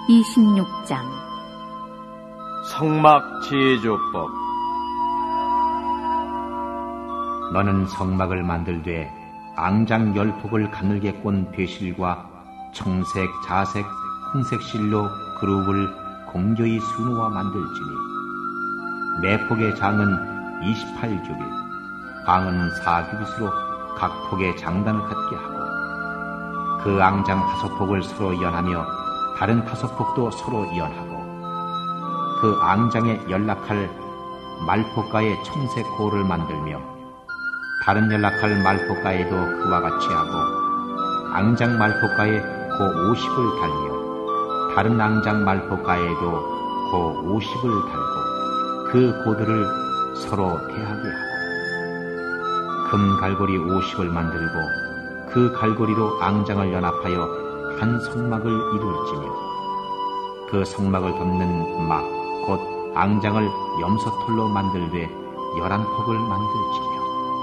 26장 성막제조법. 너는 성막을 만들되 앙장 10폭을 가늘게 꼰 배실과 청색, 자색, 홍색 실로 그룹을 공조히 수놓아 만들지니 매 폭의 장은 28규빗, 광은 4규빗으로 각 폭의 장단을 갖게 하고 그 앙장 5폭을 서로 연하며 다른 5폭도 서로 연하고 그 앙장에 연락할 말폭가의 청색 고를 만들며 다른 연락할 말폭가에도 그와 같이 하고 앙장 말폭가에 고 50을 달며 다른 앙장 말폭가에도 고 50을 달고 그 고들을 서로 대하게 하고 금 갈고리 50을 만들고 그 갈고리로 앙장을 연합하여 한 성막을 이룰지며 그 성막을 덮는 막 곧 앙장을 염소털로 만들되 11폭을 만들지며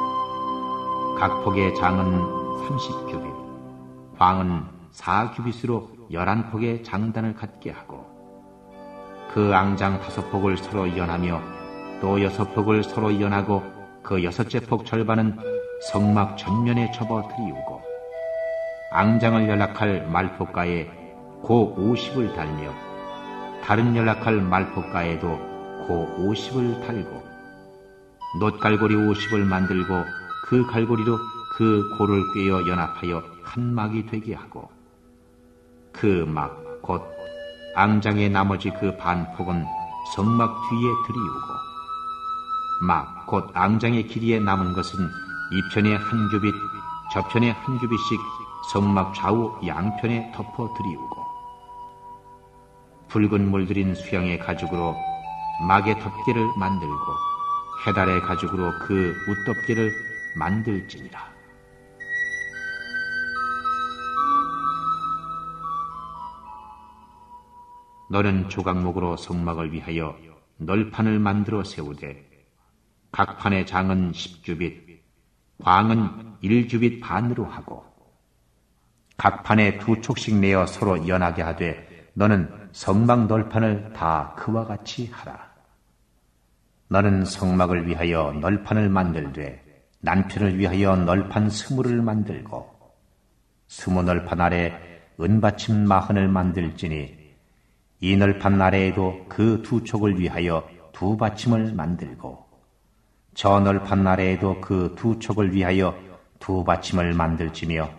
각 폭의 장은 30규빗, 광은 4규빗으로 11폭의 장단을 갖게 하고 그 앙장 5폭을 서로 연하며 또 6폭을 서로 연하고 그 6째 폭 절반은 성막 전면에 접어 들이우고 앙장을 연락할 말폭가에 고 50을 달며 다른 연락할 말폭가에도 고 50을 달고 놋갈고리 50을 만들고 그 갈고리로 그 고를 꿰어 연합하여 한 막이 되게 하고 그 막 곧 앙장의 나머지 그 반폭은 성막 뒤에 들이우고 막 곧 앙장의 길이에 남은 것은 이편에 한 규빗 저편에 한 규빗씩 성막 좌우 양편에 덮어 들이우고 붉은 물들인 수양의 가죽으로 막의 덮개를 만들고 해달의 가죽으로 그 웃덮개를 만들지니라. 너는 조각목으로 성막을 위하여 널판을 만들어 세우되 각 판의 장은 10규빗, 광은 1규빗 반으로 하고 각 판에 2촉씩 내어 서로 연하게 하되 너는 성막 널판을 다 그와 같이 하라. 너는 성막을 위하여 널판을 만들되 난편을 위하여 널판 20을 만들고 20 널판 아래 은받침 마흔을 만들지니 이 널판 아래에도 그 2촉을 위하여 2받침을 만들고 저 널판 아래에도 그 2촉을 위하여 2받침을 만들지며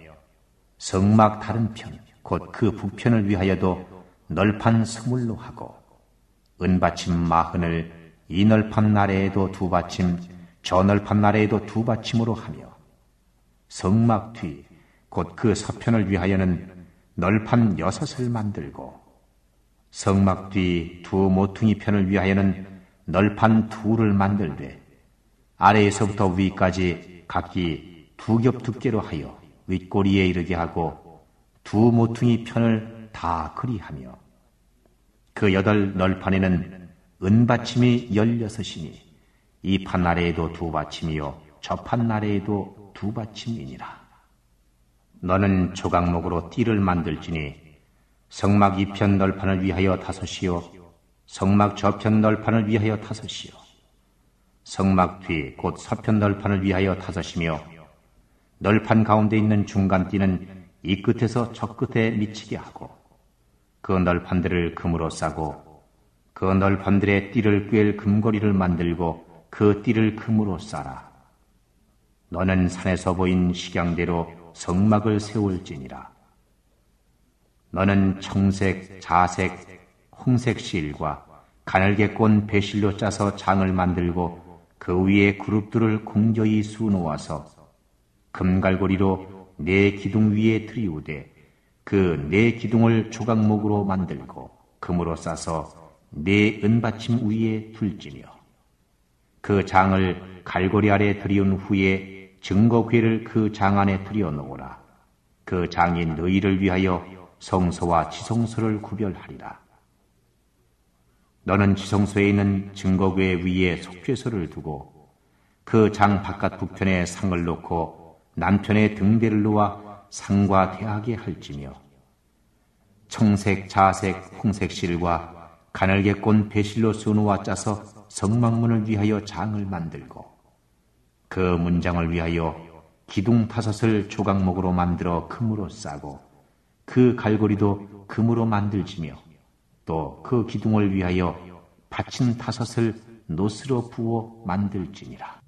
성막 다른 편 곧 그 북편을 위하여도 널판 20로 하고 은받침 마흔을 이 널판 아래에도 2받침 저 널판 아래에도 2받침으로 하며 성막 뒤 곧 그 서편을 위하여는 널판 6을 만들고 성막 뒤 2 모퉁이 편을 위하여는 널판 2를 만들되 아래에서부터 위까지 각기 2겹 두께로 하여 윗꼬리에 이르게 하고 2 모퉁이 편을 다 그리하며 그 8 널판에는 은받침이 16이니 이 판 아래에도 2받침이요 저 판 아래에도 2받침이니라. 너는 조각목으로 띠를 만들지니 성막 이편 널판을 위하여 5이요 성막 저편 널판을 위하여 5이요 성막 뒤 곧 서편 널판을 위하여 5이며 널판 가운데 있는 중간 띠는 이 끝에서 저 끝에 미치게 하고 그 널판들을 금으로 싸고 그 널판들의 띠를 꿰일 금고리를 만들고 그 띠를 금으로 싸라. 너는 산에서 보인 식양대로 성막을 세울지니라. 너는 청색, 자색, 홍색 실과 가늘게 꼰 배실로 짜서 장을 만들고 그 위에 그룹들을 공조히 수놓아서 금갈고리로 네 기둥 위에 들이우되 그 네 기둥을 조각목으로 만들고 금으로 싸서 네 은받침 위에 둘지며 그 장을 갈고리 아래 들이운 후에 증거궤를 그 장 안에 들여놓으라. 그 장이 너희를 위하여 성소와 지성소를 구별하리라. 너는 지성소에 있는 증거궤 위에 속죄소를 두고 그 장 바깥 북편에 상을 놓고 남편의 등대를 놓아 상과 대하게 할지며 청색, 자색, 홍색 실과 가늘게 꼰 배실로 수놓아 짜서 성막문을 위하여 장을 만들고 그 문장을 위하여 기둥 5을 조각목으로 만들어 금으로 싸고 그 갈고리도 금으로 만들지며 또 그 기둥을 위하여 받침 5을 노스로 부어 만들지니라.